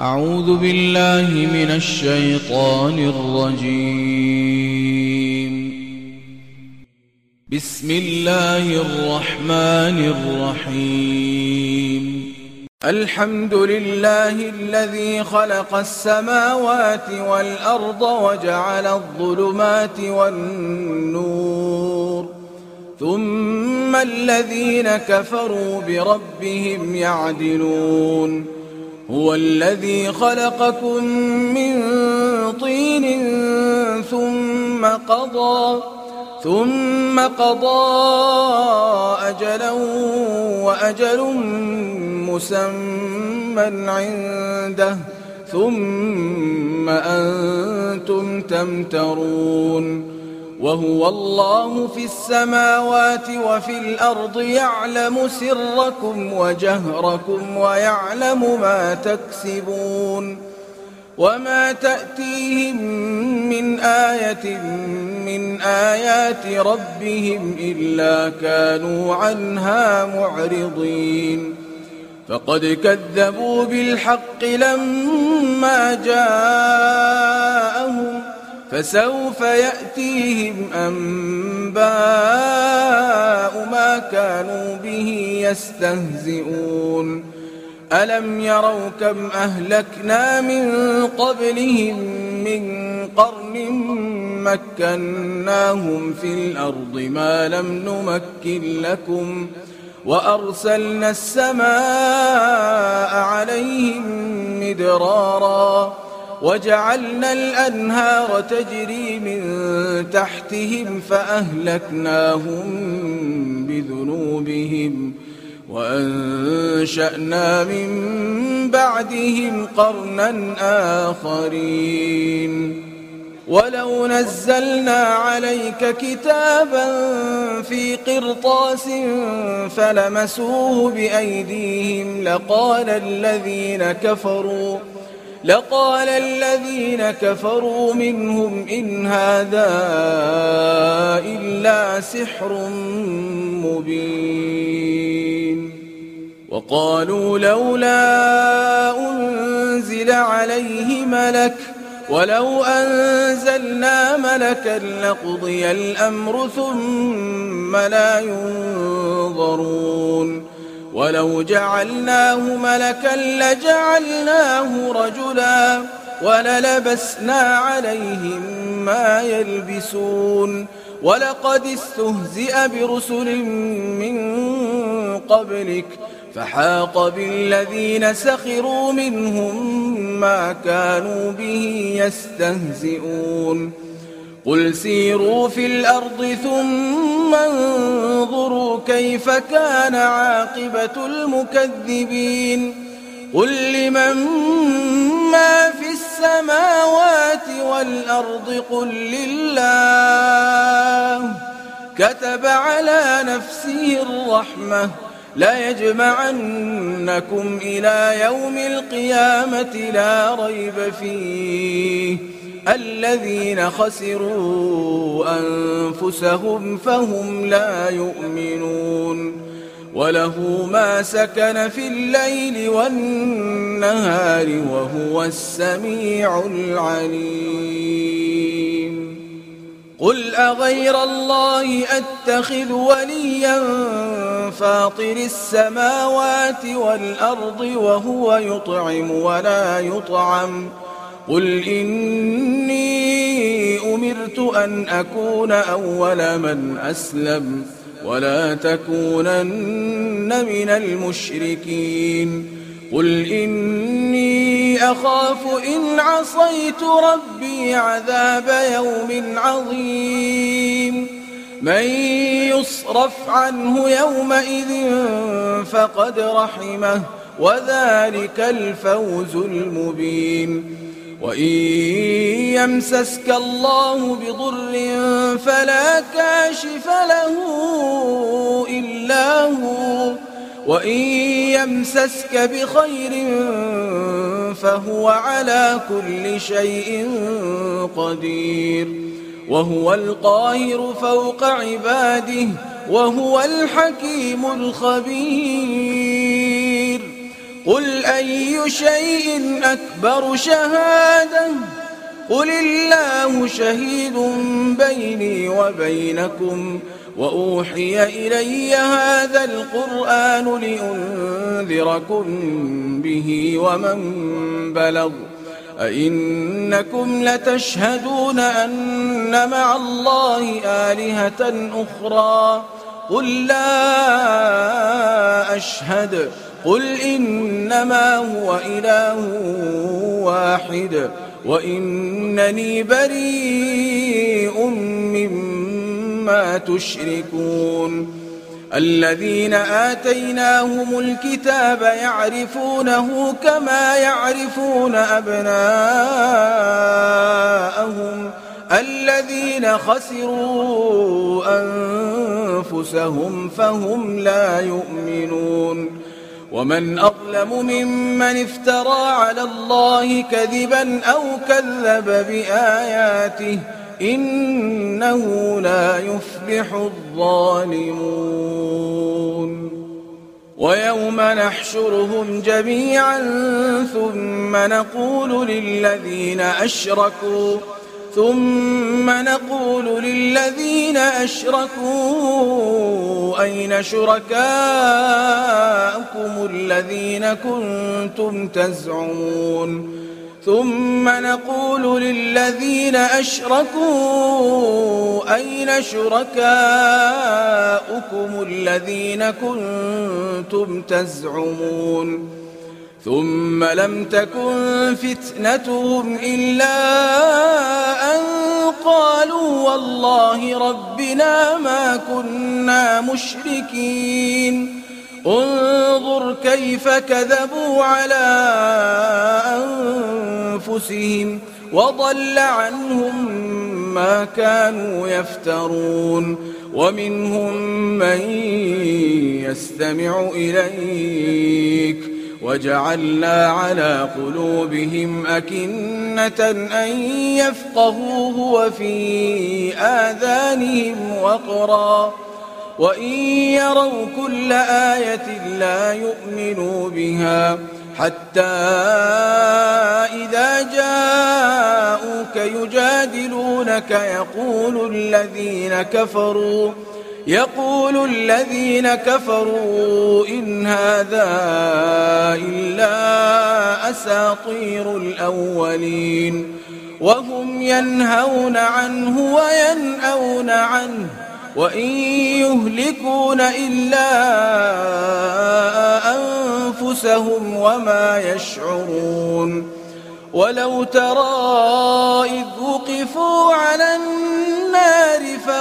أعوذ بالله من الشيطان الرجيم. بسم الله الرحمن الرحيم. الحمد لله الذي خلق السماوات والأرض وجعل الظلمات والنور، ثم الذين كفروا بربهم يعدلون. هو الذي خلقكم من طين ثم قضى أجلا وأجل مسمى عنده، ثم أنتم تمترون. وهو الله في السماوات وفي الأرض يعلم سركم وجهركم ويعلم ما تكسبون. وما تأتيهم من آية من آيات ربهم إلا كانوا عنها معرضين. فقد كذبوا بالحق لما جاءهم، فسوف يأتيهم أنباء ما كانوا به يستهزئون. ألم يروا كم أهلكنا من قبلهم من قرن مكناهم في الأرض ما لم نمكن لكم، وأرسلنا السماء عليهم مدرارا، وجعلنا الأنهار تجري من تحتهم فأهلكناهم بذنوبهم، وأنشأنا من بعدهم قرنا آخرين. ولو نزلنا عليك كتابا في قرطاس فلمسوه بأيديهم لقال الذين كفروا منهم إن هذا إلا سحر مبين. وقالوا لولا أنزل عليه ملك، ولو أنزلنا ملكا لقضي الأمر ثم لا ينظرون. ولو جعلناه ملكا لجعلناه رجلا وللبسنا عليهم ما يلبسون. ولقد استهزئ برسل من قبلك فحاق بالذين سخروا منهم ما كانوا به يستهزئون. قل سيروا في الأرض ثم انظروا كيف كان عاقبة المكذبين. قل لمن ما في السماوات والأرض قل لله، كتب على نفسه الرحمة ليجمعنكم إلى يوم القيامة لا ريب فيه. الذين خسروا أنفسهم فهم لا يؤمنون. وله ما سكن في الليل والنهار وهو السميع العليم. قل أغير الله أتخذ وليا فاطر السماوات والأرض وهو يطعم ولا يطعم. قل إني أمرت أن أكون أول من أسلم ولا تكونن من المشركين. قل إني أخاف إن عصيت ربي عذاب يوم عظيم. من يصرف عنه يومئذ فقد رحمه وذلك الفوز المبين. وإن يمسسك الله بضر فلا كاشف له إلا هو، وإن يمسسك بخير فهو على كل شيء قدير. وهو القاهر فوق عباده وهو الحكيم الخبير. قل أي شيء أكبر شهادة قل الله شهيد بيني وبينكم وأوحي إلي هذا القرآن لأنذركم به ومن بلغ أئنكم لتشهدون أن مع الله آلهة أخرى قل لا أشهد قل إنما هو إله واحد وإنني بريء مما تشركون الذين آتيناهم الكتاب يعرفونه كما يعرفون أبناءهم الذين خسروا أنفسهم فهم لا يؤمنون ومن أظلم ممن افترى على الله كذبا أو كذب بآياته إنه لا يفلح الظالمون ويوم نحشرهم جميعا ثم نقول للذين أشركوا أين شركاؤكم الذين كنتم تزعمون ثم نقول للذين أشركوا أين شركاؤكم الذين كنتم تزعمون ثم لم تكن فتنتهم إلا أن قالوا والله ربنا ما كنا مشركين انظر كيف كذبوا على أنفسهم وضل عنهم ما كانوا يفترون ومنهم من يستمع إليك وجعلنا على قلوبهم أكنة أن يفقهوه وفي آذانهم وقرا وإن يروا كل آية لا يؤمنوا بها حتى إذا جاءوك يجادلونك يقول الذين كفروا إن هذا إلا أساطير الأولين وهم ينهون عنه وينأون عنه وإن يهلكون إلا أنفسهم وما يشعرون ولو ترى إذ وقفوا على النار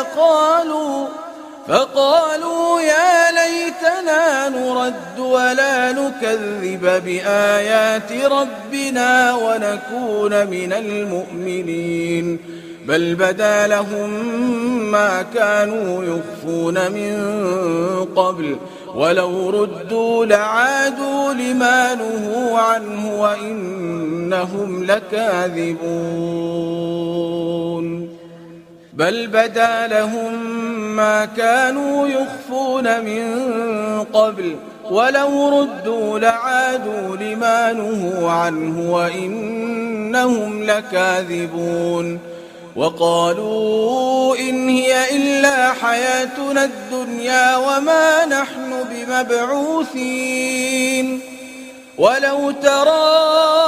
فقالوا يا ليتنا نرد ولا نكذب بآيات ربنا ونكون من المؤمنين بل بدا لهم ما كانوا يخفون من قبل ولو ردوا لعادوا لما نهوا عنه وإنهم لكاذبون بل بدا لهم ما كانوا يخفون من قبل ولو ردوا لعادوا لما نهوا عنه وإنهم لكاذبون وقالوا إن هي إلا حياتنا الدنيا وما نحن بمبعوثين ولو ترى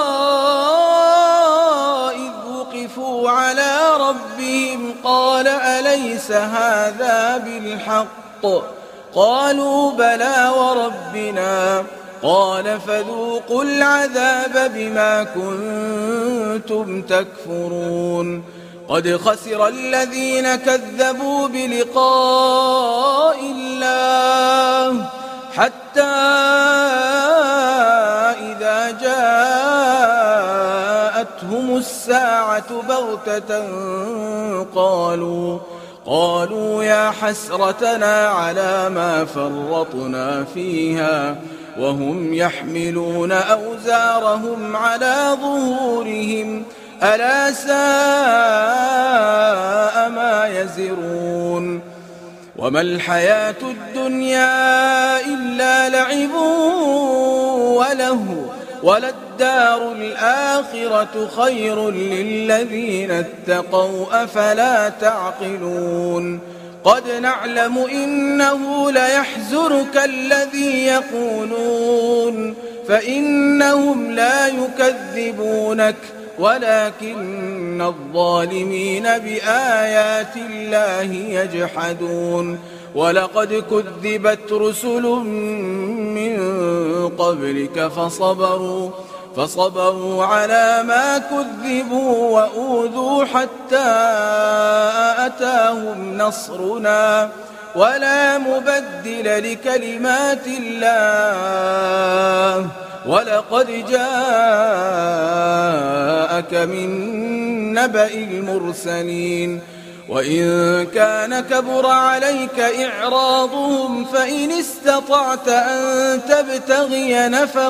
إذ وقفوا على ربهم قال أليس هذا بالحق قالوا بلى وربنا قال فذوقوا العذاب بما كنتم تكفرون قد خسر الذين كذبوا بلقاء الله حتى إذا جاءتهم الساعة بغتة قالوا يا حسرتنا على ما فرطنا فيها وهم يحملون أوزارهم على ظهورهم ألا ساء ما يزرون وما الحياة الدنيا إلا لعب ولهو وللدار الآخرة خير للذين اتقوا أفلا تعقلون قد نعلم إنه ليحزنك الذي يقولون فإنهم لا يكذبونك ولكن الظالمين بآيات الله يجحدون ولقد كذبت رسل من قبلك فصبروا على ما كذبوا وأوذوا حتى أتاهم نصرنا ولا مبدل لكلمات الله ولقد جاءك من نبأ المرسلين وإن كان كبر عليك إعراضهم فإن استطعت أن تبتغي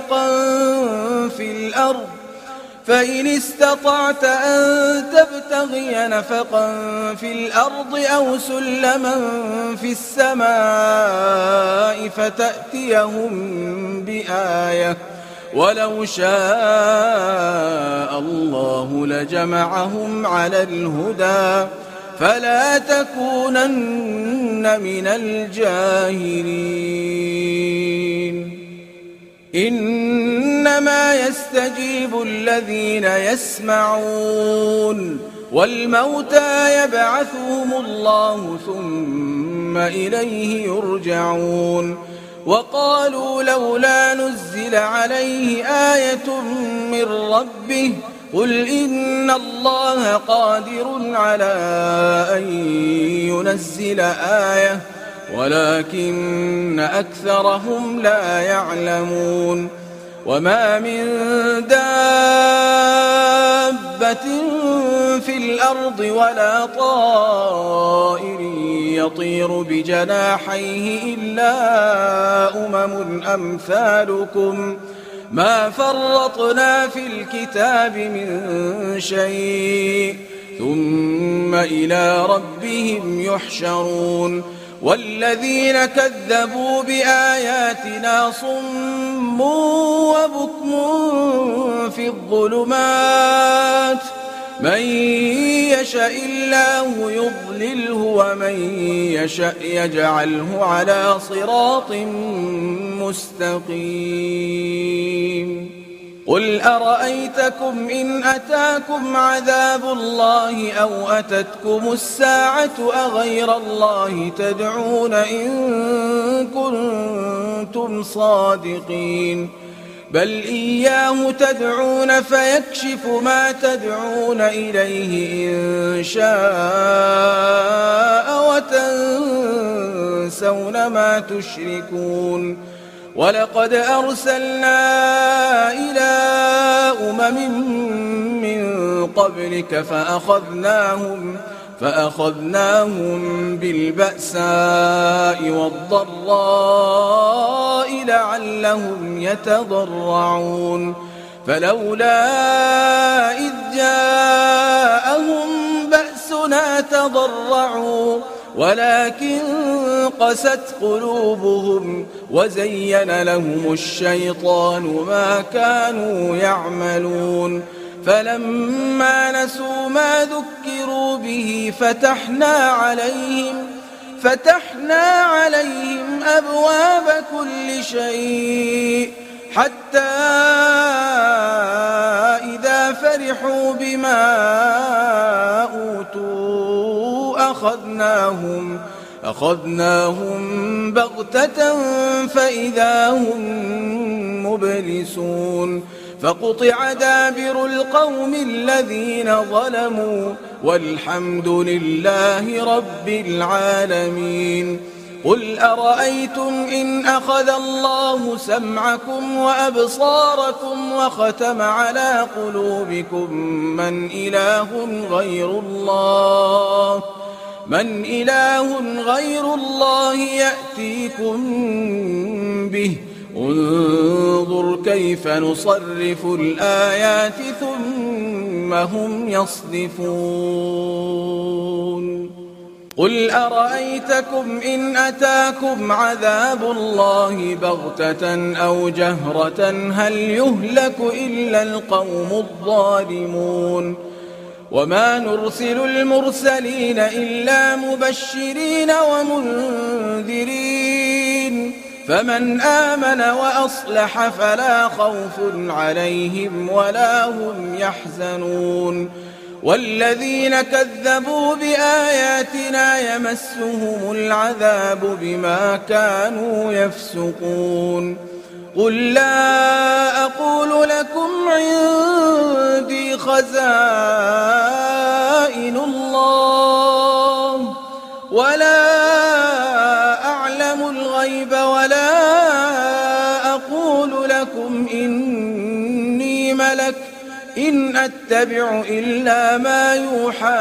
نفقا في الأرض أو سلما في السماء فتأتيهم بآية ولو شاء الله لجمعهم على الهدى فلا تكونن من الجاهلين إنما يستجيب الذين يسمعون والموتى يبعثهم الله ثم إليه يرجعون وقالوا لولا نزل عليه آية من ربه قل إن الله قادر على أن ينزل آية ولكن أكثرهم لا يعلمون وما من دابة في الأرض ولا طائر يطير بجناحيه إلا أمثالكم ما فرطنا في الكتاب من شيء ثم إلى ربهم يحشرون والذين كذبوا بآياتنا صم وبكم في الظلمات من يشاء الله يضلله ومن يشاء يجعله على صراط مستقيم قل أرأيتكم إن أتاكم عذاب الله أو أتتكم الساعة أغير الله تدعون إن كنتم صادقين بل إياه تدعون فيكشف ما تدعون إليه إن شاء وتنسون ما تشركون ولقد أرسلنا إلى من قبلك فأخذناهم بالبأساء والضراء لعلهم يتضرعون فلولا إذ جاءهم بأسنا تضرعوا ولكن قست قلوبهم وزين لهم الشيطان ما كانوا يعملون فلما نسوا ما ذكروا به فتحنا عليهم أبواب كل شيء حتى إذا فرحوا بما أوتوا أخذناهم بغتة فإذا هم مبلسون فقطع دابر القوم الذين ظلموا والحمد لله رب العالمين قل أرأيتم إن أخذ الله سمعكم وأبصاركم وختم على قلوبكم من إله غير الله يأتيكم به انظر كيف نصرف الآيات ثم هم يصدفون قل أرأيتكم إن أتاكم عذاب الله بغتة أو جهرة هل يهلك إلا القوم الظالمون وما نرسل المرسلين إلا مبشرين ومنذرين فمن آمن وأصلح فلا خوف عليهم ولا هم يحزنون والذين كذبوا بآياتنا يمسهم العذاب بما كانوا يفسقون قل لا أقول لكم عندي خزائن الله ولا أعلم الغيب ولا أقول لكم إني ملك إن أتبع إلا ما يوحى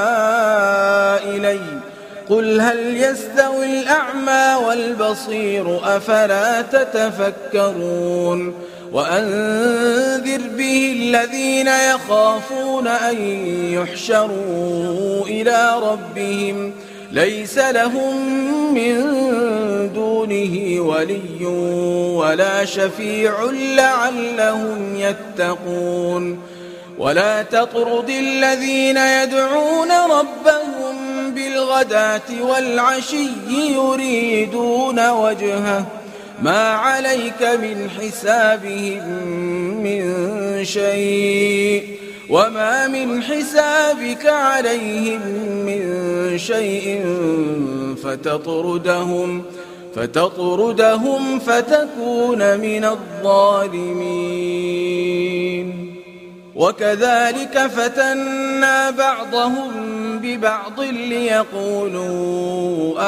إلي قل هل يستوي الأعمى والبصير أفلا تتفكرون وأنذر به الذين يخافون أن يحشروا إلى ربهم ليس لهم من دونه ولي ولا شفيع لعلهم يتقون ولا تطرد الذين يدعون ربهم بالغداة والعشي يريدون وجهه ما عليك من حسابهم من شيء وما من حسابك عليهم من شيء فتطردهم فتكون من الظالمين وكذلك فتنا بعضهم ببعض ليقولوا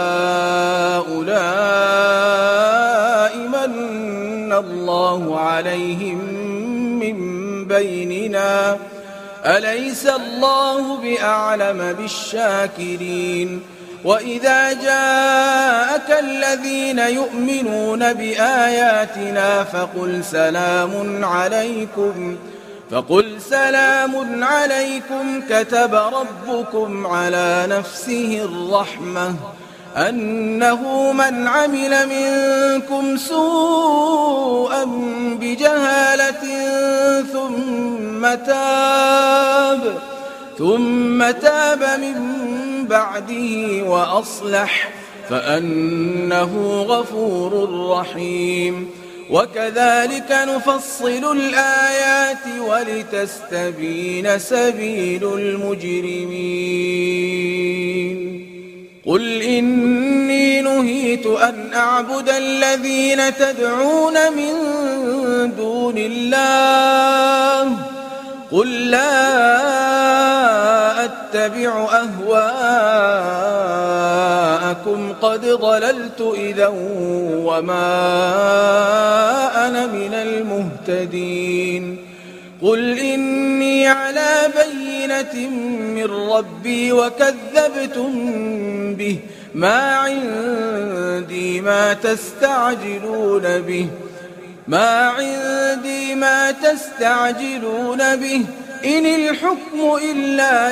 أهؤلاء من الله عليهم من بيننا أليس الله بأعلم بالشاكرين وإذا جاءك الذين يؤمنون بآياتنا فقل سلام عليكم كتب ربكم على نفسه الرحمة أنه من عمل منكم سوءا بجهالة ثم تاب من بعده وأصلح فأنه غفور رحيم وكذلك نفصل الآيات ولتستبين سبيل المجرمين قل إني نهيت أن أعبد الذين تدعون من دون الله قل لا أتبع أهواءكم قد ضللت إذا وما أنا من المهتدين قل إني على بينة من ربي وكذبتم به ما عندي ما تستعجلون به إن الحكم إلا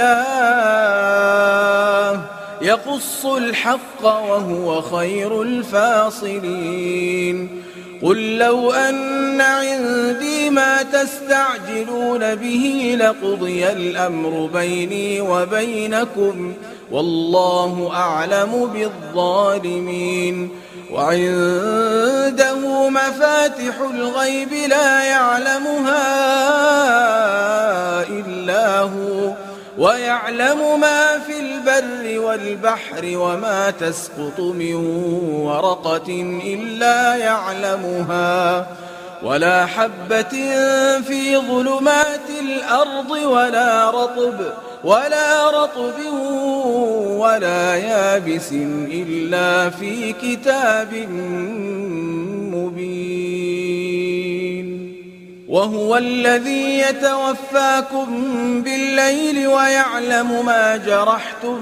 لله يقص الحق وهو خير الفاصلين قل لو أن عندي ما تستعجلون به لقضي الأمر بيني وبينكم والله أعلم بالظالمين وعنده مفاتح الغيب لا يعلمها إلا هو ويعلم ما في البر والبحر وما تسقط من ورقة إلا يعلمها ولا حبة في ظلمات الأرض ولا رطب ولا يابس إلا في كتاب مبين وهو الذي يتوفاكم بالليل ويعلم ما جرحتم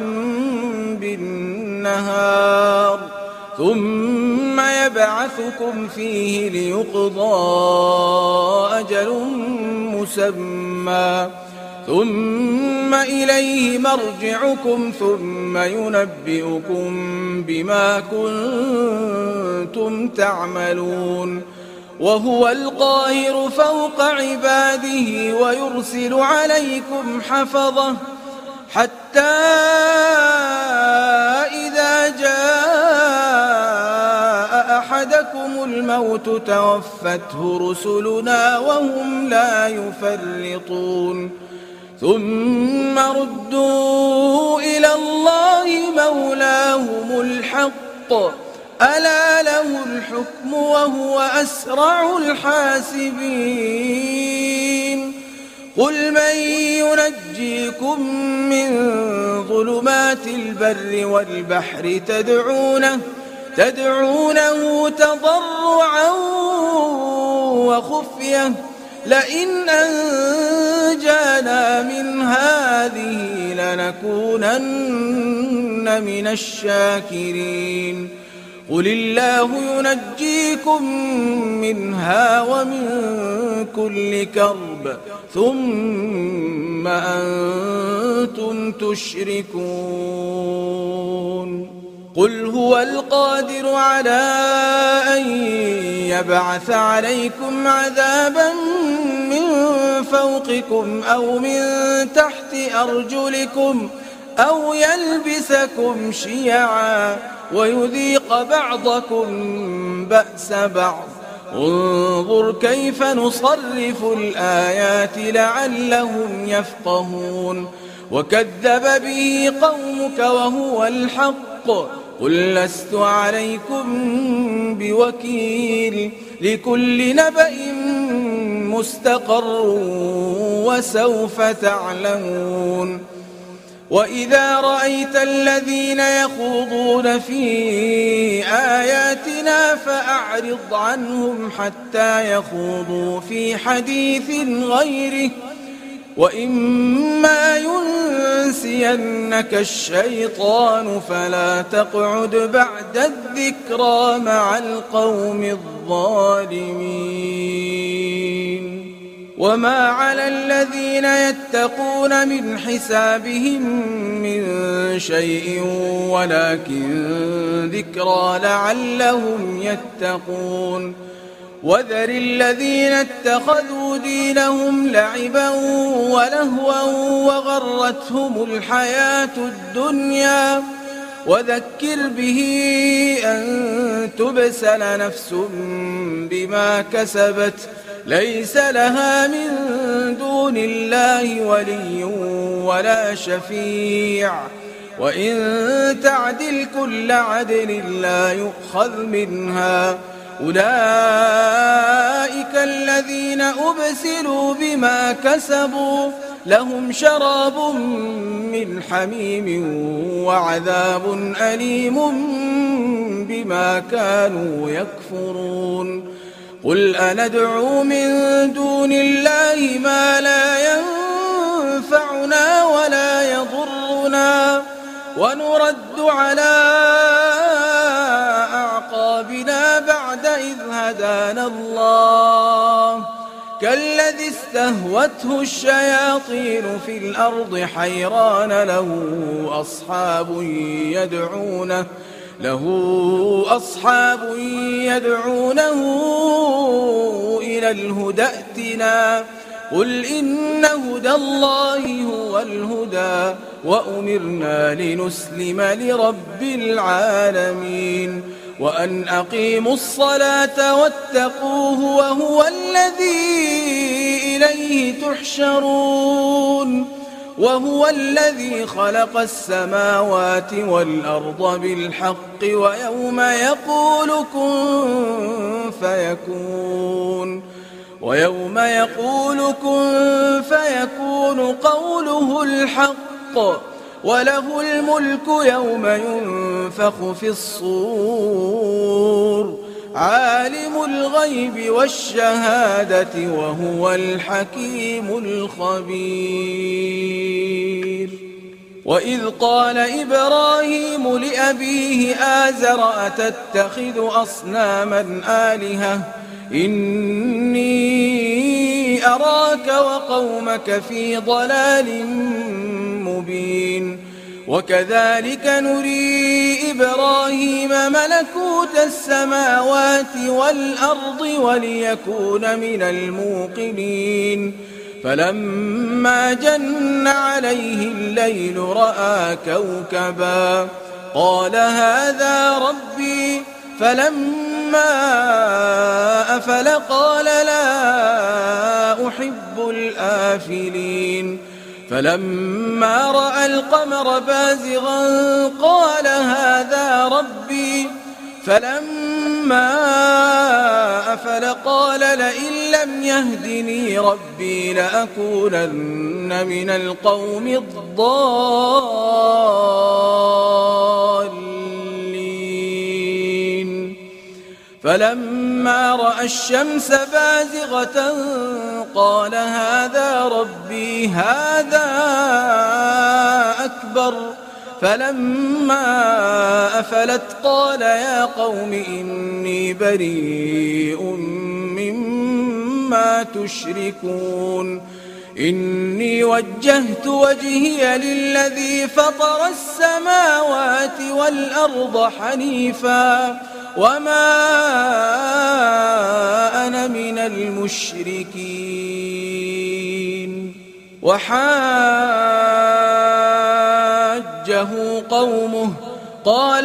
بالنهار ثم يبعثكم فيه ليقضى أجل مسمى ثم إليه مرجعكم ثم ينبئكم بما كنتم تعملون وهو القاهر فوق عباده ويرسل عليكم حفظة حتى إذا جاء أحدكم الموت توفته رسلنا وهم لا يفرطون ثم ردوا إلى الله مولاهم الحق ألا له الحكم وهو أسرع الحاسبين قل من ينجيكم من ظلمات البر والبحر تدعونه تضرعا وخفية لئن أنجانا من هذه لنكونن من الشاكرين قل الله ينجيكم منها ومن كل كرب ثم أنتم تشركون قل هو القادر على أن يبعث عليكم عذابا من فوقكم أو من تحت أرجلكم أو يلبسكم شيعا ويذيق بعضكم بأس بعض انظر كيف نصرف الآيات لعلهم يفقهون وكذب به قومك وهو الحق قل لست عليكم بوكيل لكل نبأ مستقر وسوف تعلمون وإذا رأيت الذين يخوضون في آياتنا فأعرض عنهم حتى يخوضوا في حديث غيره وإما ينسينك الشيطان فلا تقعد بعد الذكرى مع القوم الظالمين وما على الذين يتقون من حسابهم من شيء ولكن ذكرى لعلهم يتقون وذر الذين اتخذوا دينهم لعبا ولهوا وغرتهم الحياة الدنيا وذكر به أن تبسل نفس بما كسبت ليس لها من دون الله ولي ولا شفيع وإن تعدل كل عدل لا يؤخذ منها أولئك الذين أبسلوا بما كسبوا لهم شراب من حميم وعذاب أليم بما كانوا يكفرون قل أندعو من دون الله ما لا ينفعنا ولا يضرنا ونرد على أعقابنا بعد إذ هدانا الله كالذي استهوته الشياطين في الأرض حيران له أصحاب يدعونه إلى الهدى ائتنا قل إن هدى الله هو الهدى وأمرنا لنسلم لرب العالمين وأن أقيموا الصلاة واتقوه وهو الذي إليه تحشرون وهو الذي خلق السماوات والأرض بالحق ويوم يقول كن فيكون قوله الحق وله الملك يوم ينفخ في الصور عالم الغيب والشهادة وهو الحكيم الخبير وإذ قال إبراهيم لأبيه آزر أتتخذ أصناما آلهة إني أراك وقومك في ضلال مبين وكذلك نري إبراهيم ملكوت السماوات والأرض وليكون من الموقنين فلما جن عليه الليل رأى كوكبا قال هذا ربي فلما أفل قال لا أحب الآفلين فلما رأى القمر بازغا قال هذا ربي فلما أفل قال لئن لم يهدني ربي لأكونن من القوم الضالين فلما رأى الشمس بازغة قال هذا ربي هذا أكبر فلما أفلت قال يا قوم إني بريء مما تشركون إني وجهت وجهي للذي فطر السماوات والأرض حنيفا وما أنا من المشركين وحاجه قومه قال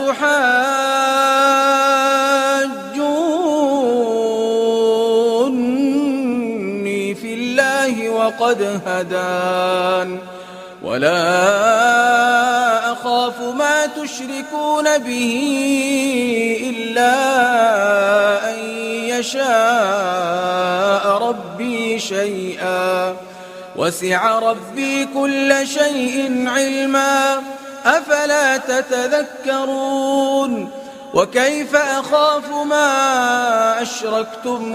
أتحاجوني في الله وقد هدان ولا أخاف ما تشركون به إلا أن يشاء ربي شيئا وسع ربي كل شيء علما أفلا تتذكرون وكيف أخاف ما أشركتم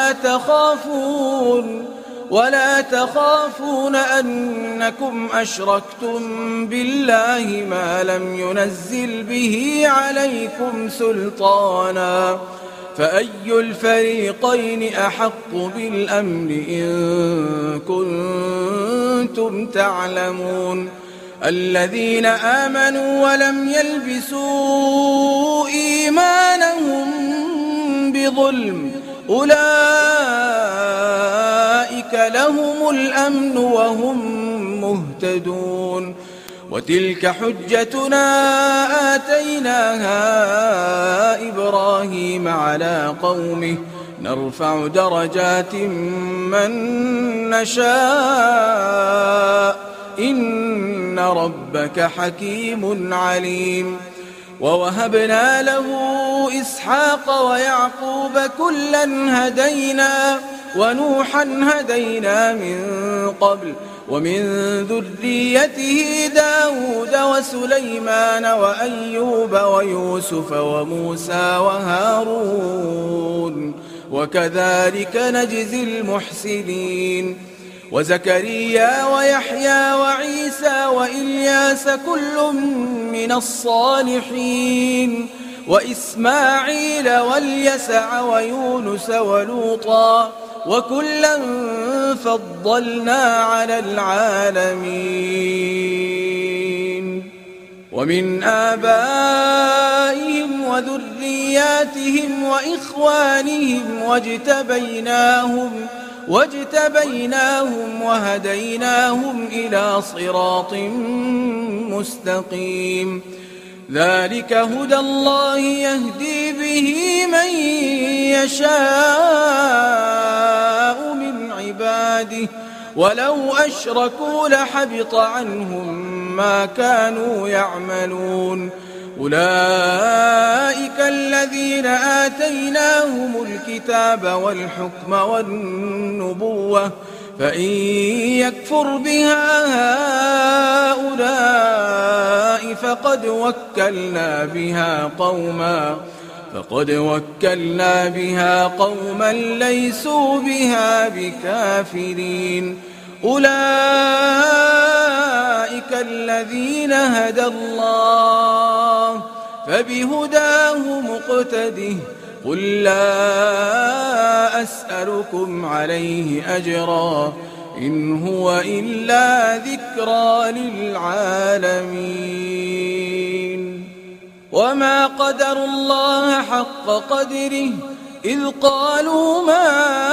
ولا تخافون أنكم أشركتم بالله ما لم ينزل به عليكم سلطانا فأي الفريقين أحق بالأمن إن كنتم تعلمون الذين آمنوا ولم يلبسوا إيمانهم بظلم أولئك لهم الأمن وهم مهتدون وتلك حجتنا آتيناها إبراهيم على قومه نرفع درجات من نشاء إن ربك حكيم عليم ووهبنا له إسحاق ويعقوب كلا هدينا ونوحا هدينا من قبل ومن ذريته داود وسليمان وأيوب ويوسف وموسى وهارون وكذلك نجزي المحسنين وزكريا ويحيى وعيسى وإلياس كل من الصالحين وإسماعيل واليسع ويونس ولوطا وكلا فضلنا على العالمين ومن آبائهم وذرياتهم وإخوانهم واجتبيناهم وهديناهم إلى صراط مستقيم ذلك هدى الله يهدي به من يشاء من عباده ولو أشركوا لحبط عنهم ما كانوا يعملون أولئك الذين آتيناهم الكتاب والحكم والنبوة فإن يكفر بها هؤلاء فقد وكلنا بها قوما ليسوا بها بكافرين أولئك الذين هدى الله فبهداه مقتده قل لا أسألكم عليه أجرا إن هو إلا ذكرى للعالمين وما قدروا الله حق قدره إذ قالوا ما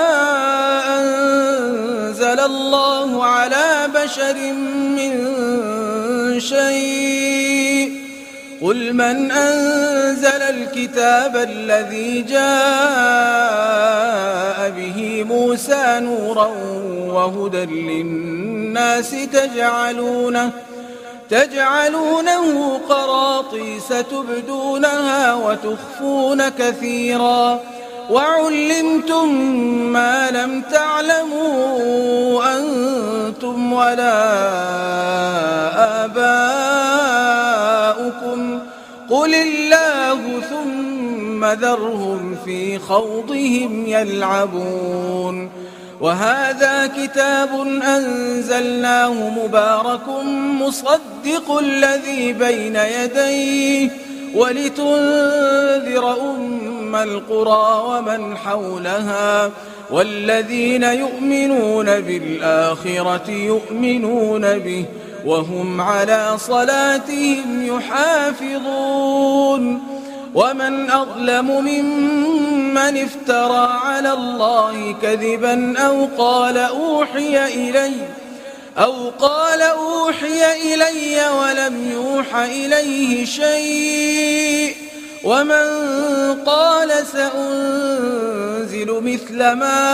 أنزل الله على بشر من شيء قل من أنزل الكتاب الذي جاء به موسى نورا وهدى للناس تجعلونه قراطيس تبدونها وتخفون كثيرا وعلمتم ما لم تعلموا أنتم ولا آباؤكم قل الله ثم ذرهم في خوضهم يلعبون وهذا كتاب أنزلناه مبارك مصدق الذي بين يديه ولتنذر أم القرى ومن حولها والذين يؤمنون بالآخرة يؤمنون به وهم على صلاتهم يحافظون ومن أظلم ممن افترى على الله كذبا أو قال أوحي إلي ولم يوح إليه شيء ومن قال سأنزل مثل ما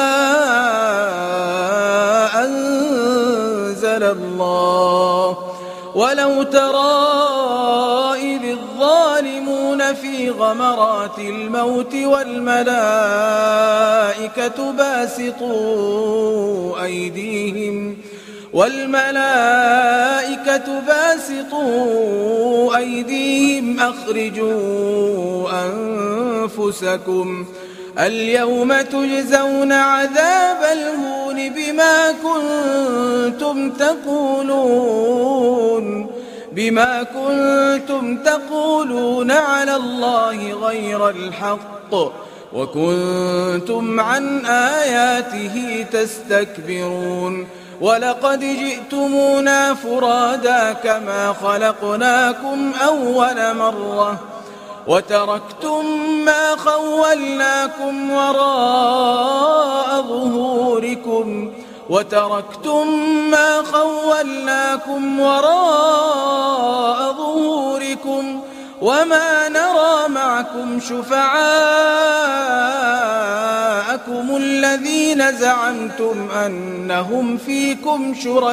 أنزل الله ولو ترى إذ الظالمون في غمرات الموت والملائكة باسطوا أيديهم أخرجوا أنفسكم اليوم تجزون عذاب الهون بما كنتم تقولون على الله غير الحق وكنتم عن آياته تستكبرون ولقد جئتمونا فرادا كما خلقناكم أول مرة وتركتم ما خولناكم وراء ظهوركم وما نرى معكم شفعاءكم الذين زعمتم أنهم فيكم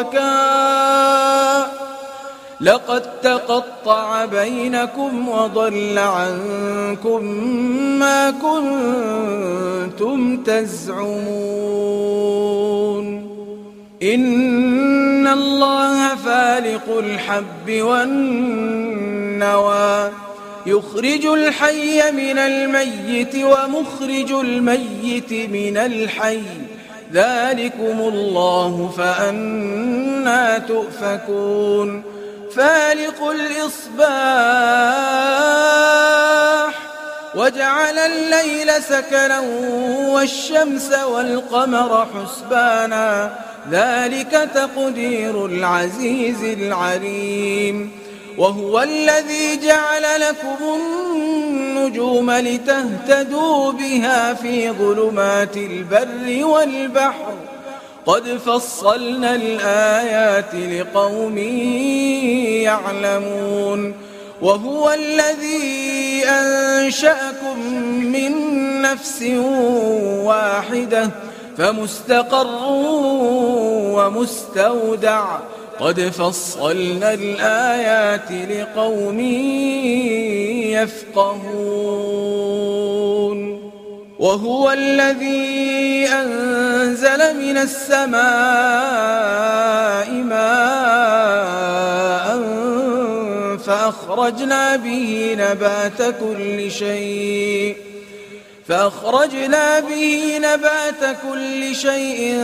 شركاء لقد تقطع بينكم وضل عنكم ما كنتم تزعمون إن الله فالق الحب والنوى يخرج الحي من الميت ومخرج الميت من الحي ذلكم الله فأنى تؤفكون فالق الإصباح وجعل الليل سكنا والشمس والقمر حسبانا ذلك تقدير العزيز العليم وهو الذي جعل لكم النجوم لتهتدوا بها في ظلمات البر والبحر قد فصلنا الآيات لقوم يعلمون وهو الذي أنشأكم من نفس واحدة فمستقر ومستودع قد فصلنا الآيات لقوم يفقهون وهو الذي أنزل من السماء ماء فأخرجنا به نبات كل شيء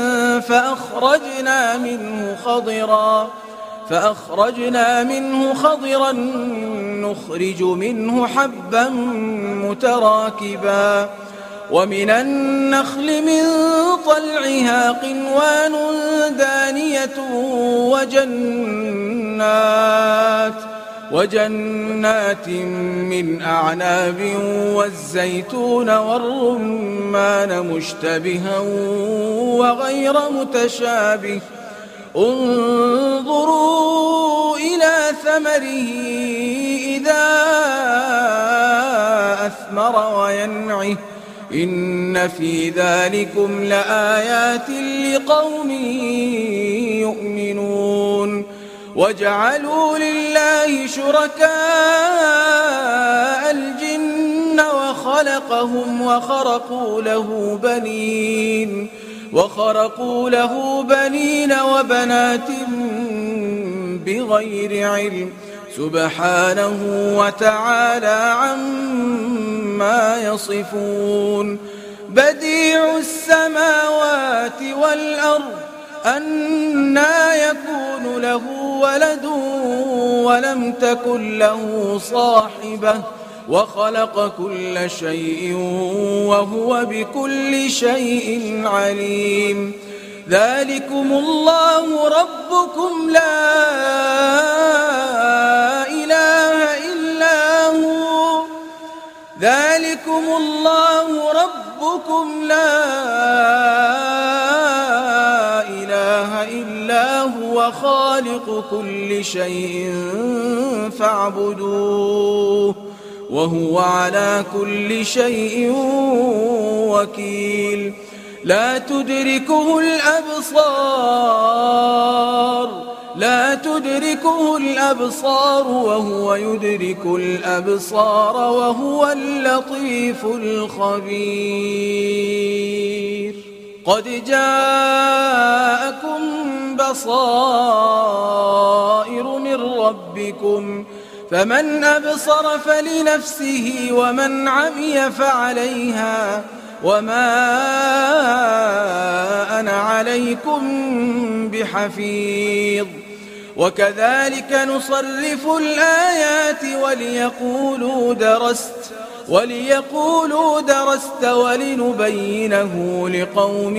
فأخرجنا منه خضرا نخرج منه حبا متراكبا ومن النخل من طلعها قنوان دانية وجنات من أعناب والزيتون والرمان مشتبها وغير متشابه انظروا إلى ثمره إذا أثمر وينعه إن في ذلكم لآيات لقوم يؤمنون وجعلوا لله شركاء الجن وخلقهم وخرقوا له بنين وبنات بغير علم سبحانه وتعالى عما يصفون بديع السماوات والأرض أنى يكون له ولد ولم تكن له صاحبة وخلق كل شيء وهو بكل شيء عليم ذلكم الله ربكم لا إله إلا هو ذلكم الله ربكم لا إله إلا هو خالق كل شيء فاعبدوه وهو على كل شيء وكيل لا تدركه الأبصار وهو يدرك الأبصار وهو اللطيف الخبير قد جاءكم بصائر من ربكم فمن أبصر فلنفسه ومن عمي فعليها وما أنا عليكم بحفيظ وكذلك نصرف الآيات وليقولوا درست ولنبينه لقوم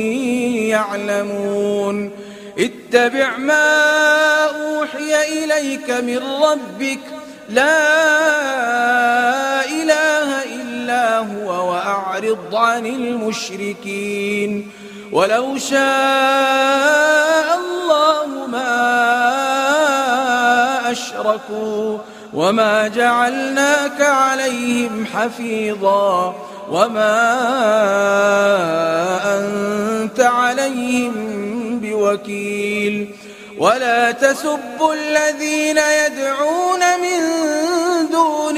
يعلمون اتبع ما أوحي إليك من ربك لا إله إلا هو وأعرض عن المشركين ولو شاء الله ما أشركوا وما جعلناك عليهم حفيظا وما أنت عليهم بوكيل ولا تسبوا الذين يدعون من دون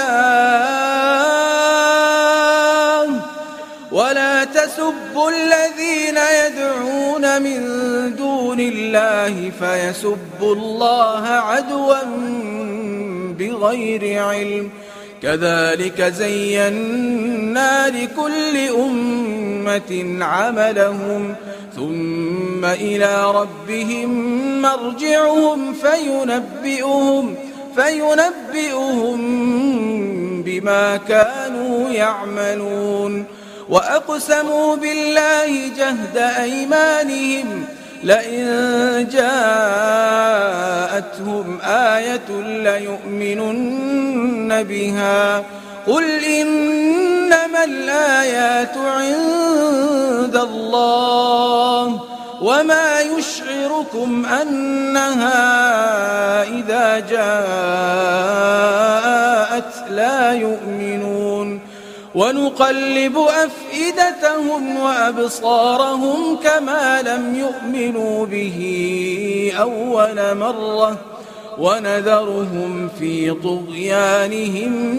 الله فيسبوا الله عدوا بغير علم كذلك زينا لكل أمة عملهم ثم إلى ربهم مرجعهم فينبئهم بما كانوا يعملون وأقسموا بالله جهد أيمانهم لئن جاءتهم آية ليؤمنن بها قل إنما الآيات عند الله وما يشعركم أنها إذا جاءت لا يؤمنون ونقلب أفئدتهم وأبصارهم كما لم يؤمنوا به أول مرة ونذرهم في طغيانهم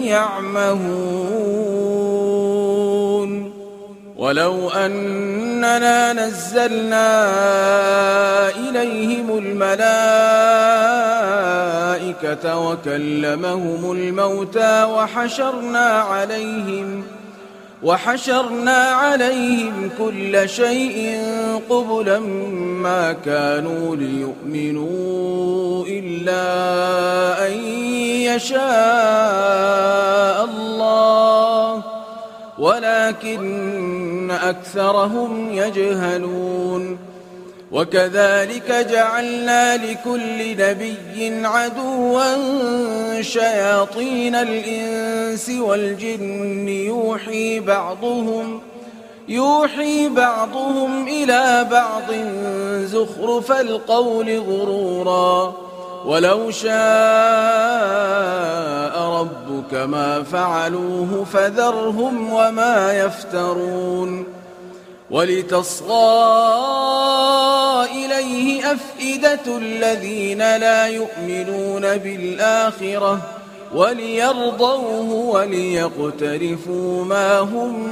يعمهون ولو أننا نزلنا إليهم الملائكة وكلمهم الموتى وحشرنا عليهم كل شيء قبلا ما كانوا ليؤمنوا إلا أن يشاء الله ولكن أكثرهم يجهلون وكذلك جعلنا لكل نبي عدوا شياطين الإنس والجن يوحي بعضهم إلى بعض زخرف القول غرورا ولو شاء ربك ما فعلوه فذرهم وما يفترون ولتصغى إليه أفئدة الذين لا يؤمنون بالآخرة وليرضوه وليقترفوا ما هم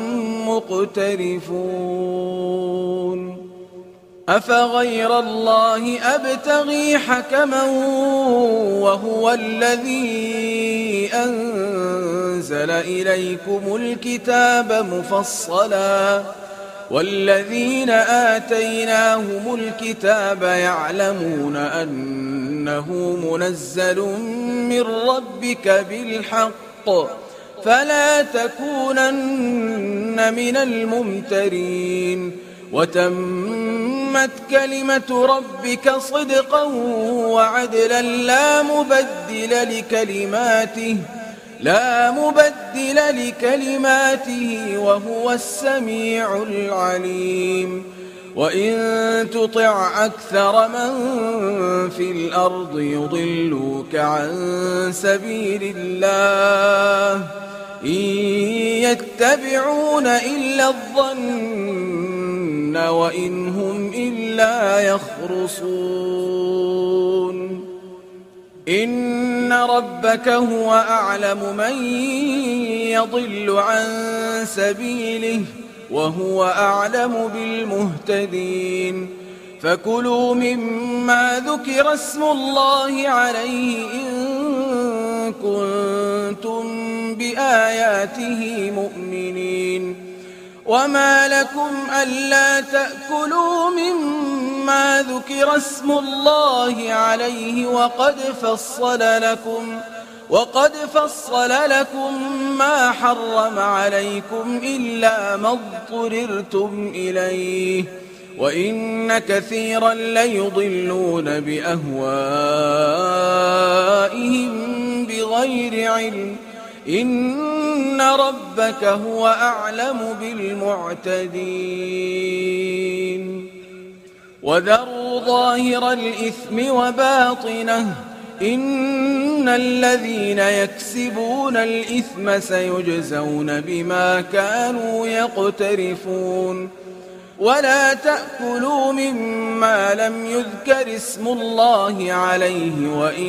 مقترفون أفغير الله أبتغي حكما وهو الذي أنزل إليكم الكتاب مفصلا والذين آتيناهم الكتاب يعلمون أنه منزل من ربك بالحق فلا تكونن من الممترين وتمت كلمة ربك صدقا وعدلا لا مبدل لكلماته وهو السميع العليم وإن تطع أكثر من في الأرض يضلوك عن سبيل الله إن يتبعون إلا الظن وإن هم إلا يخرصون إن ربك هو أعلم من يضل عن سبيله وهو أعلم بالمهتدين فكلوا مما ذكر اسم الله عليه إن كنتم بآياته مؤمنين وما لكم ألا تأكلوا مما ذكر اسم الله عليه وقد فصل لكم ما حرم عليكم إلا ما اضطررتم إليه وإن كثيرا ليضلون بأهوائهم بغير علم إن ربك هو أعلم بالمعتدين وذروا ظاهر الإثم وباطنه إن الذين يكسبون الإثم سيجزون بما كانوا يقترفون ولا تأكلوا مما لم يذكر اسم الله عليه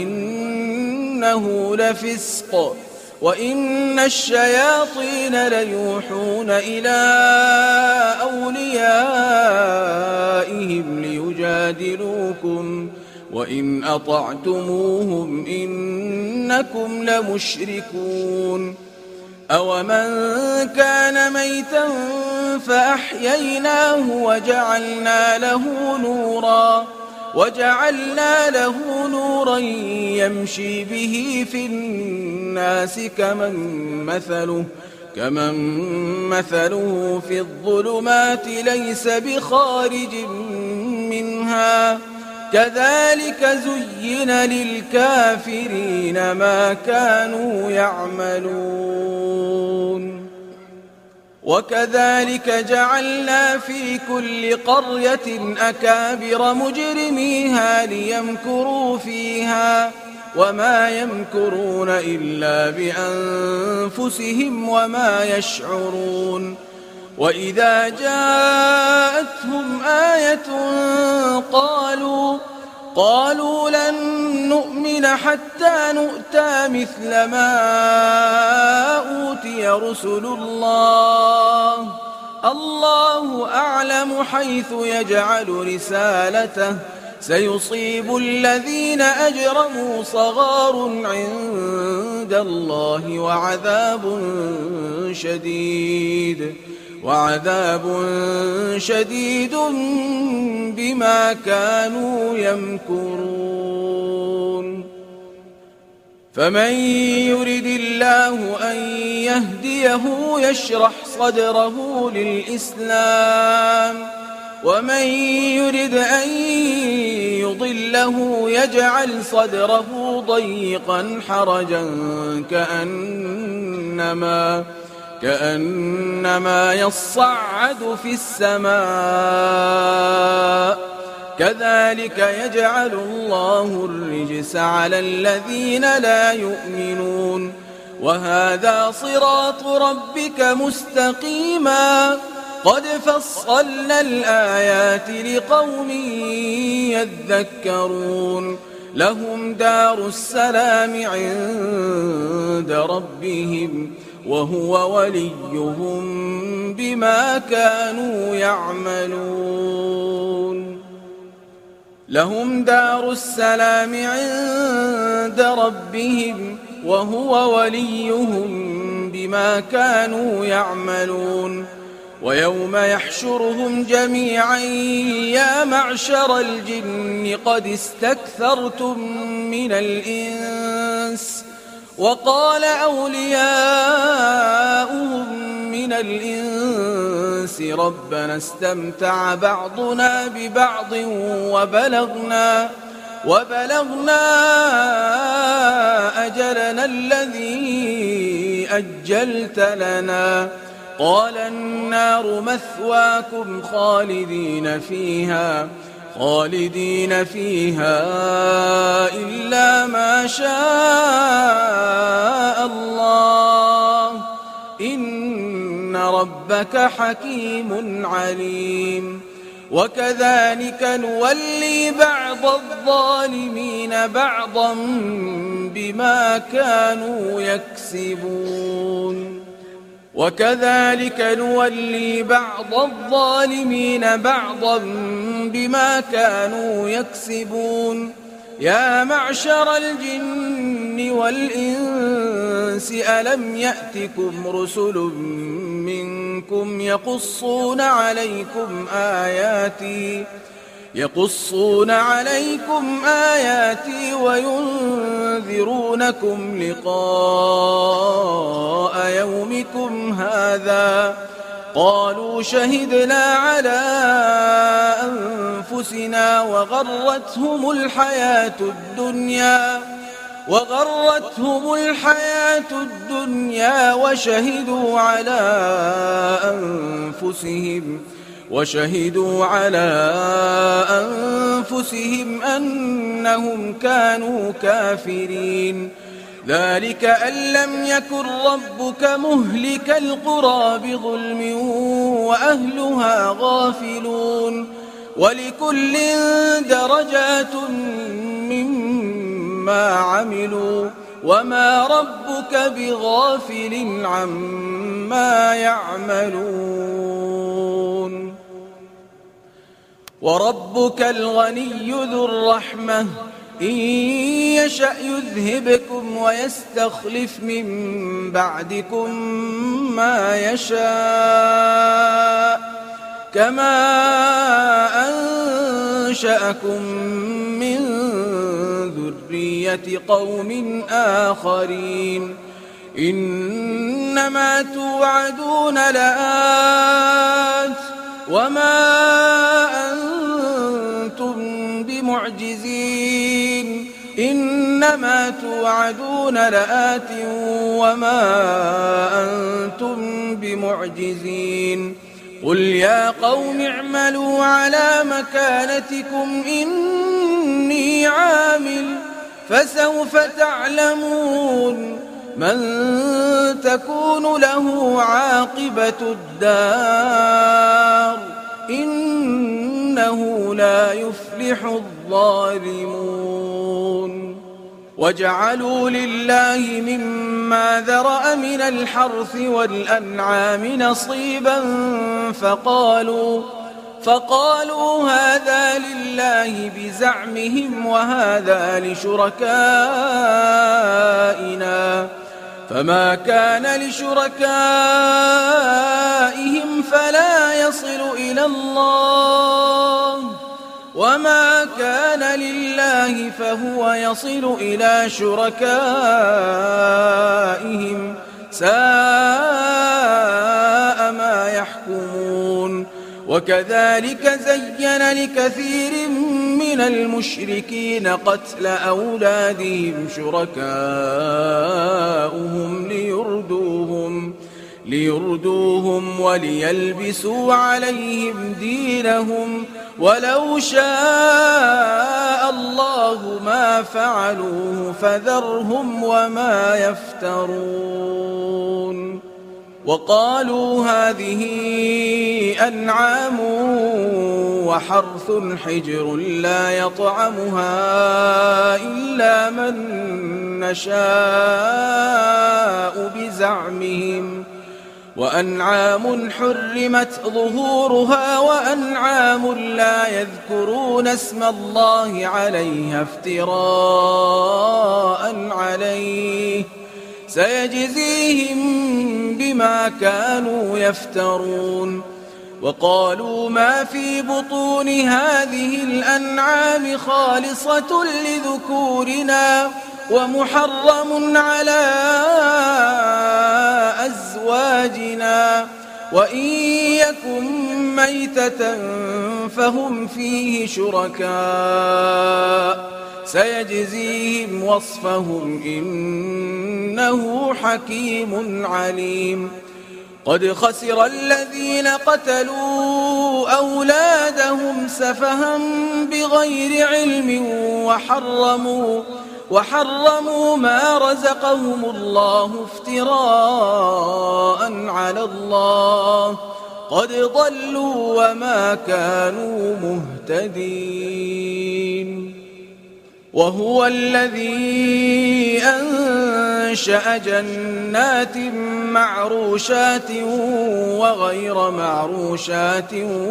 وإنه لفسق وإن الشياطين ليوحون إلى أوليائهم ليجادلوكم وإن أطعتموهم إنكم لمشركون أومن كان ميتا فأحييناه وجعلنا له نورا يمشي به في الناس كمن مثله في الظلمات ليس بخارج منها كذلك زين للكافرين ما كانوا يعملون وكذلك جعلنا في كل قرية أكابر مجرميها ليمكروا فيها وما يمكرون إلا بأنفسهم وما يشعرون وإذا جاءتهم آية قالوا لن نؤمن حتى نؤتى مثل ما أوتي رسل الله أعلم حيث يجعل رسالته سيصيب الذين أجرموا صغار عند الله وعذاب شديد بما كانوا يمكرون فمن يرد الله أن يهديه يشرح صدره للإسلام ومن يرد أن يضله يجعل صدره ضيقا حرجا كأنما يصعد في السماء كذلك يجعل الله الرجس على الذين لا يؤمنون وهذا صراط ربك مستقيما قد فصلنا الآيات لقوم يذكرون لهم دار السلام عند ربهم وهو وليهم بما كانوا يعملون لهم دار السلام عند ربهم وهو وليهم بما كانوا يعملون ويوم يحشرهم جميعا يا معشر الجن قد استكثرتم من الإنس وقال أولياؤهم من الإنس ربنا استمتع بعضنا ببعض وبلغنا أجلنا الذي أجلت لنا قال النار مثواكم خالدين فيها إلا ما شاء الله إن ربك حكيم عليم وكذلك نولي بعض الظالمين بعضا بما كانوا يكسبون وكذلك نولي بعض الظالمين بعضا بما كانوا يكسبون يا معشر الجن والإنس ألم يأتكم رسل منكم يقصون عليكم آياتي وينذرونكم لقاء يومكم هذا قالوا شهدنا على أنفسنا وغرتهم الحياة الدنيا وشهدوا على أنفسهم أنهم كانوا كافرين ذلك أن لم يكن ربك مهلك القرى بظلم وأهلها غافلون ولكل درجات مما عملوا وما ربك بغافل عما يعملون وربك الغني ذو الرحمة إن يشأ يذهبكم ويستخلف من بعدكم ما يشاء كما أنشأكم من ذرية قوم آخرين إنما توعدون لآت وما أنتم بمعجزين إنما توعدون لآت وما أنتم بمعجزين قل يا قوم اعملوا على مكانتكم إني عامل فسوف تعلمون من تكون له عاقبة الدار إنه لا يفلح الظالمون وجعلوا لله مما ذرأ من الحرث والأنعام نصيبا فقالوا هذا لله بزعمهم وهذا لشركائنا فما كان لشركائهم فلا يصل إلى الله وما كان لله فهو يصل إلى شركائهم ساء وكذلك زين لكثير من المشركين قتل أولادهم شركاؤهم ليردوهم وليلبسوا عليهم دينهم ولو شاء الله ما فعلوه فذرهم وما يفترون. وقالوا هذه أنعام وحرث حجر لا يطعمها إلا من نشاء بزعمهم وأنعام حرمت ظهورها وأنعام لا يذكرون اسم الله عليها افتراء عليه سيجزيهم بما كانوا يفترون. وقالوا ما في بطون هذه الأنعام خالصة لذكورنا ومحرم على أزواجنا وإن يكن ميتة فهم فيه شركاء سيجزيهم وصفهم إنه حكيم عليم. قد خسر الذين قتلوا أولادهم سفها بغير علم وحرموا ما رزقهم الله افتراء على الله قد ضلوا وما كانوا مهتدين. وهو الذي أنشأ جنات معروشات وغير معروشات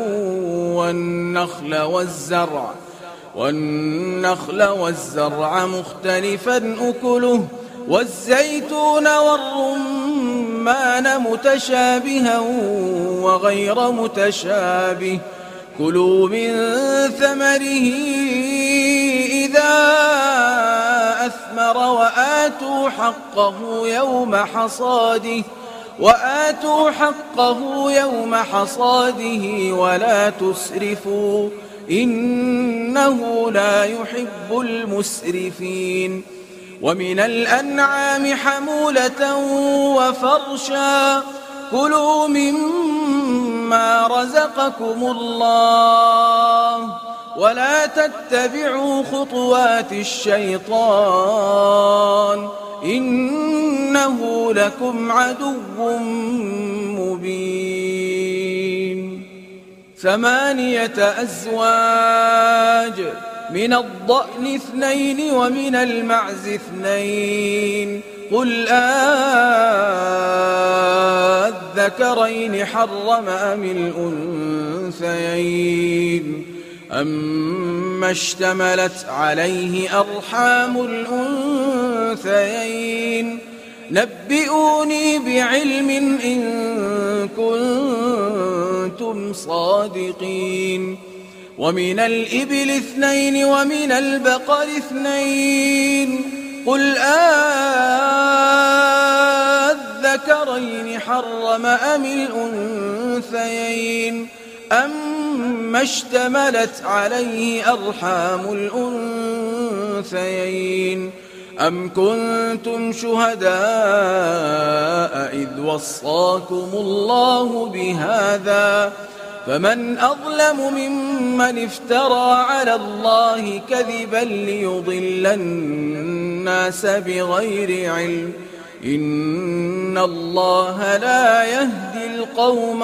والنخل والزرع مختلفا أكله والزيتون والرمان متشابها وغير متشابه كلوا من ثمره إذا أثمر وآتوا حقه يوم حصاده ولا تسرفوا إنه لا يحب المسرفين. ومن الأنعام حمولة وفرشا كلوا مما رزقكم الله ولا تتبعوا خطوات الشيطان إنه لكم عدو مبين. 8 أزواج من الضأن 2 ومن المعز 2 قل الذكرين حرم أم الأنثيين أما اشتملت عليه أرحام الأنثيين نبئوني بعلم إن كنتم صادقين. ومن الإبل 2 ومن البقر 2 قل الذكرين حرم أم الأنثيين أما اشتملت عليه أرحام الأنثيين أم كنتم شهداء إذ وصاكم الله بهذا فمن أظلم ممن افترى على الله كذبا ليضل الناس بغير علم إن الله لا يهدي القوم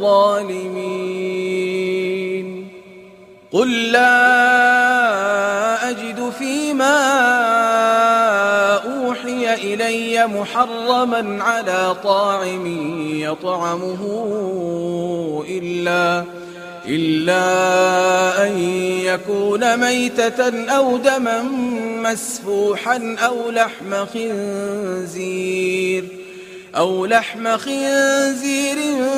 الظالمين. قل لا أجد فيما أوحي إلي محرما على طاعم يطعمه إلا أن يكون ميتة أو دما مسفوحا أو لحم خنزير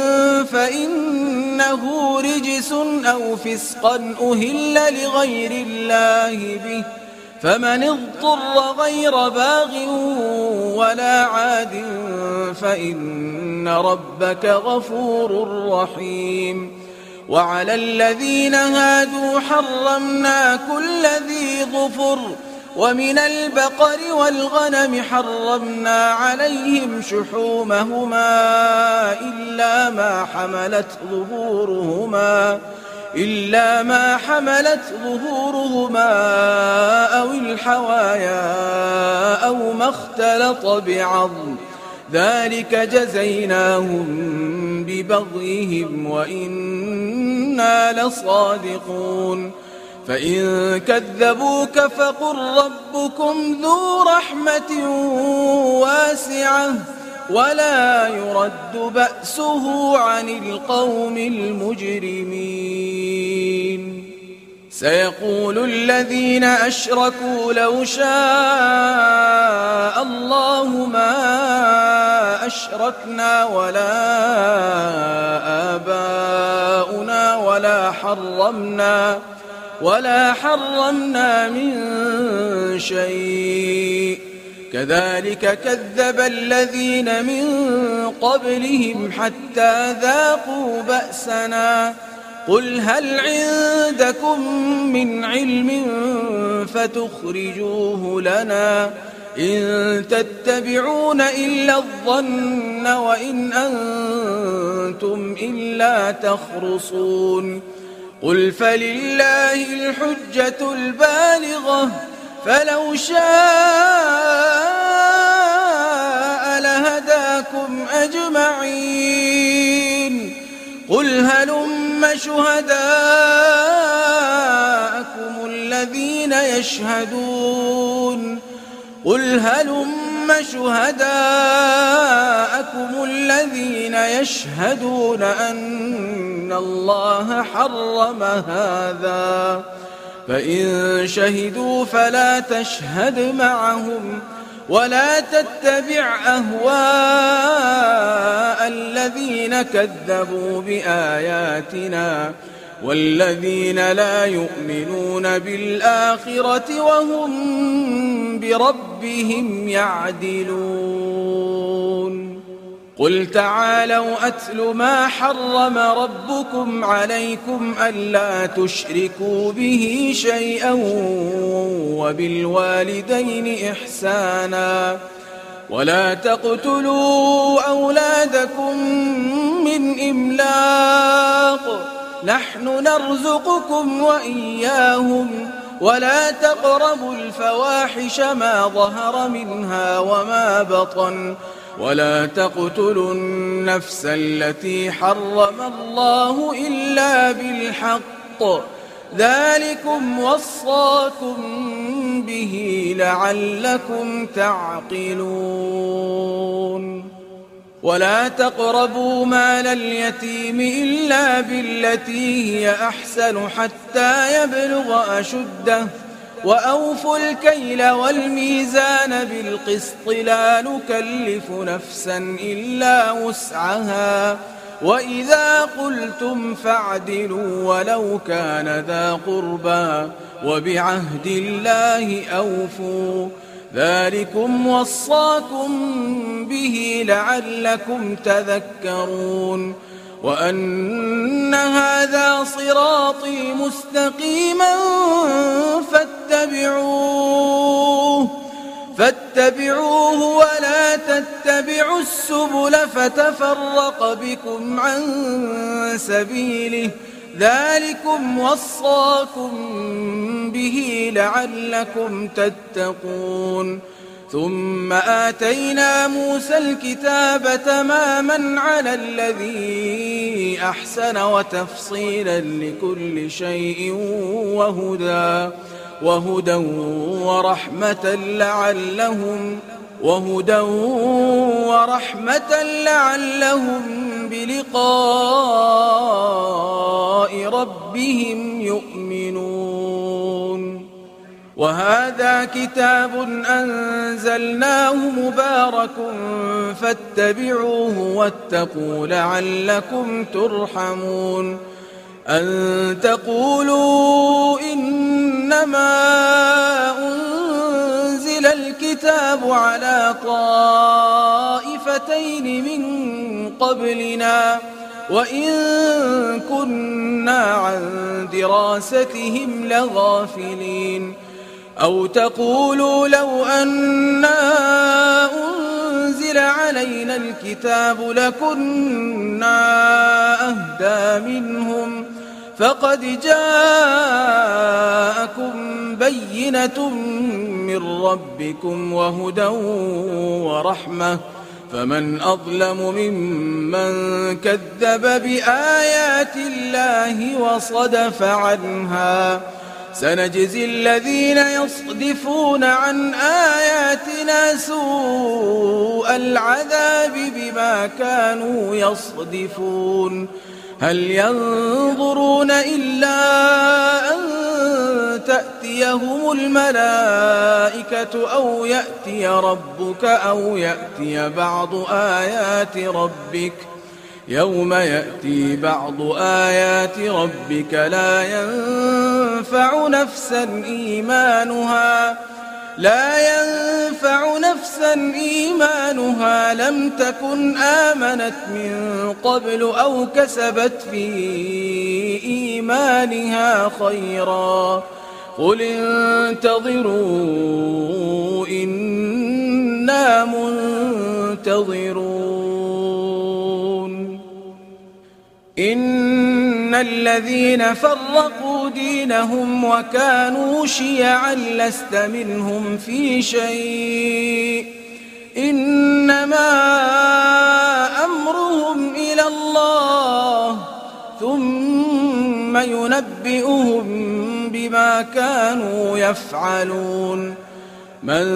فإنه رجس أو فسقا أهل لغير الله به فمن اضطر غير باغ ولا عاد فإن ربك غفور رحيم. وعلى الذين هادوا حرمنا كل ذي ظفر ومن البقر والغنم حرمنا عليهم شحومهما إلا ما حملت ظهورهما أو الحوايا أو ما اختلط بعظم ذلك جزيناهم ببغيهم وإنا لصادقون فإن كذبوك فقل ربكم ذو رحمة واسعة ولا يرد بأسه عن القوم المجرمين سيقول الذين أشركوا لو شاء الله ما أشركنا ولا آباؤنا ولا حرمنا من شيء كذلك كذب الذين من قبلهم حتى ذاقوا بأسنا قل هل عندكم من علم فتخرجوه لنا إن تتبعون إلا الظن وإن أنتم إلا تخرصون قل فلله الحجة البالغة فلو شاء لهداكم أجمعين قل هلم شهداءكم الذين يشهدون أن الله حرم هذا فإن شهدوا فلا تشهد معهم ولا تتبع أهواء الذين كذبوا بآياتنا والذين لا يؤمنون بالآخرة وهم بربهم يعدلون قل تعالوا أتل ما حرم ربكم عليكم ألا تشركوا به شيئا وبالوالدين إحسانا ولا تقتلوا أولادكم من إملاق نحن نرزقكم وإياهم ولا تقربوا الفواحش ما ظهر منها وما بطن ولا تقتلوا النفس التي حرم الله إلا بالحق ذلكم وصاكم به لعلكم تعقلون ولا تقربوا مال اليتيم إلا بالتي هي أحسن حتى يبلغ أشده وأوفوا الكيل والميزان بالقسط لا نكلف نفسا إلا وسعها وإذا قلتم فاعدلوا ولو كان ذا قربى وبعهد الله أوفوا ذلكم وصاكم به لعلكم تذكرون وأن هذا صراطي مستقيما فاتبعوه ولا تتبعوا السبل فتفرق بكم عن سبيله ذلكم وصاكم به لعلكم تتقون ثم آتينا موسى الكتاب تماما على الذي أحسن وتفصيلا لكل شيء وهدى ورحمة لعلهم بلقاء ربهم يؤمنون وهذا كتاب أنزلناه مبارك فاتبعوه واتقوا لعلكم ترحمون أن تقولوا إنما أنزل الكتاب على طائفتين من قبلنا وإن كنا عن دراستهم لغافلين أو تقولوا لو أنا أنزل علينا الكتاب لكنا أهدى منهم فقد جاءكم بينة من ربكم وهدى ورحمة فمن أظلم ممن كذب بآيات الله وصدف عنها سنجزي الذين يصدفون عن آياتنا سوء العذاب بما كانوا يصدفون هل ينظرون إلا أن تأتيهم الملائكة أو يأتي ربك أو يأتي بعض آيات ربك يوم يأتي بعض آيات ربك لا ينفع نفسا إيمانها لم تكن آمنت من قبل أو كسبت في إيمانها خيرا قل انتظروا إنا منتظرون إن الذين فرقوا دينهم وكانوا شيعا لست منهم في شيء إنما أمرهم إلى الله ثم ينبئهم بما كانوا يفعلون من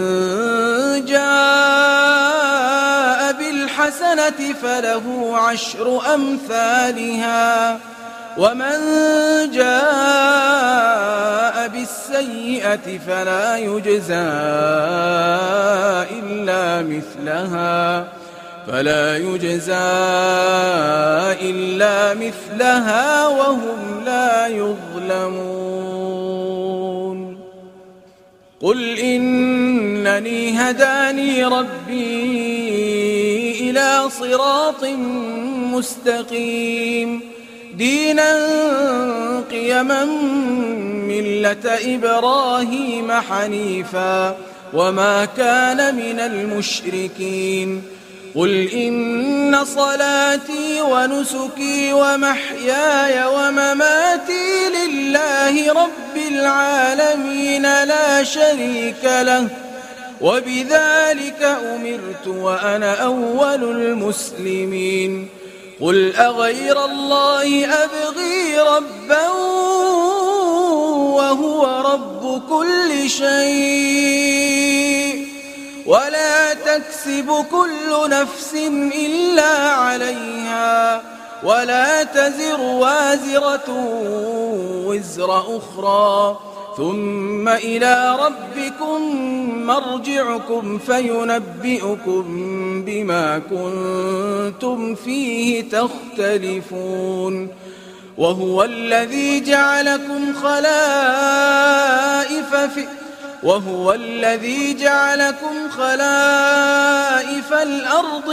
جاء بالحسنة فله 10 أمثالها ومن جاء بالسيئة فلا يجزى إلا مثلها وهم لا يظلمون قل إنني هداني ربي إلى صراط مستقيم دينا قيما ملة إبراهيم حنيفا وما كان من المشركين قل إن صلاتي ونسكي ومحياي ومماتي لله رب العالمين لا شريك له وبذلك أمرت وأنا أول المسلمين قل أغير الله أبغي ربا وهو رب كل شيء ولا تكسب كل نفس إلا عليها ولا تزر وازرة وزر أخرى ثم إلى ربكم مرجعكم فينبئكم بما كنتم فيه تختلفون وهو الذي جعلكم خلائف الأرض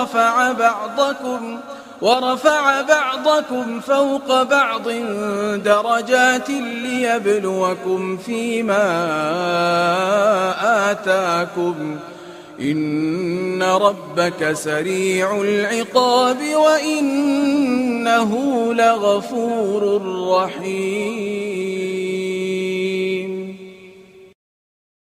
ورفع بعضكم فوق بعض درجات ليبلوكم فيما آتاكم إن ربك سريع العقاب وإنه لغفور رحيم